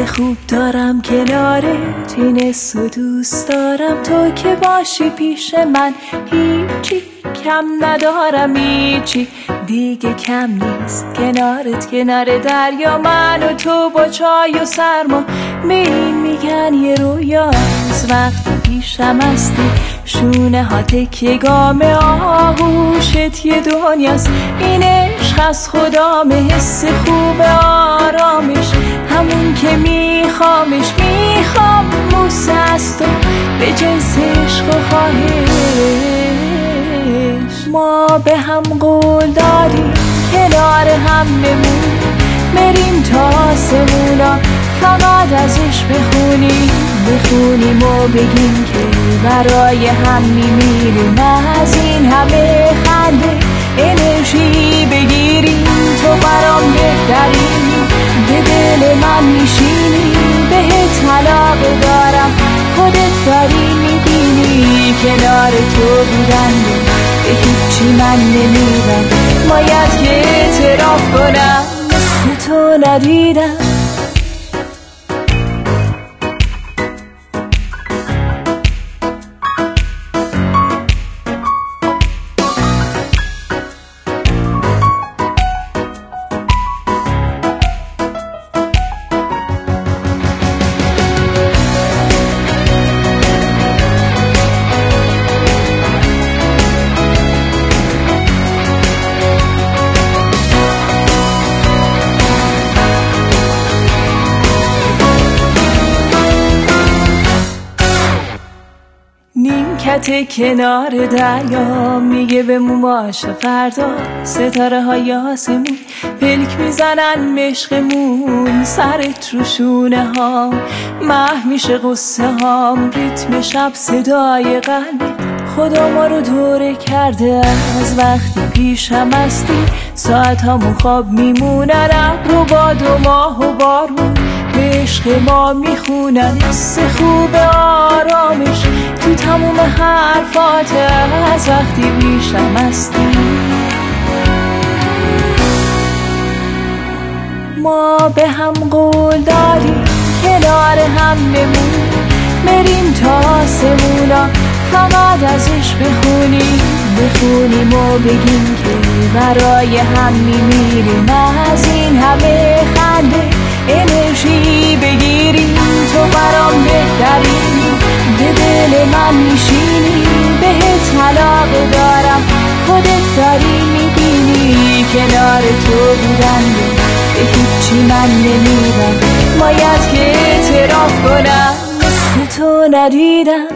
خوب دارم کنارت، این حسو دوست دارم. تو که باشی پیش من هیچی کم ندارم، هیچی دیگه کم نیست. کنارت کنار دریا، من و تو با چای و سرما. میگن یه رویاست وقتی پیشم هستی، شونه ها تکیه گام آغوشت یه دنیاست. این عشق از خدامه، حس خوب آرامش، همون که میخوامش. میخوام بوسه از تو به جنس عشق و خواهش. ما به هم قول دادیم کنار هم بریم تا آسمونا، فقط ازش بخونیم و بگیم که برای هم میمیریم. از این همه خنده انرژی بگیریم. تو برام بهترینی، به دل من میشینی، بهت علاقه دارم، خودت داری میبینی. کنار تو بودن به هیچی من نمیرم، باید که اعتراف کنم مثل تو ندیدم. نیمکت کنار دریا میگه بمون باشه فردا. ستاره های آسمون پلک میزنن مشقمون، سرت رو شونه هام محو میشه قصه هام. ریتم شب صدای قلبی، خدا ما رو دوره کرده از وقتی پیشم هستی. ساعت همون خواب میمونن، ابر و باد و ماه و بارون به عشق ما میخونن. حس خوب آرامش تو تموم حرفات از وقتی پیشم هستی. ما به هم قول دادیم کنار هم بریم تا آسمونا، فقط ازش بخونیم و بگیم که برای هم میمیریم. از این همه خنده انرژی بگیریم. تو برام بهترینی، به دل من میشینی، بهت علاقه دارم، خودت داری میبینی. کنار تو بودن به هیچی من نمیرم، باید که اعتراف کنم مثل تو ندیدم.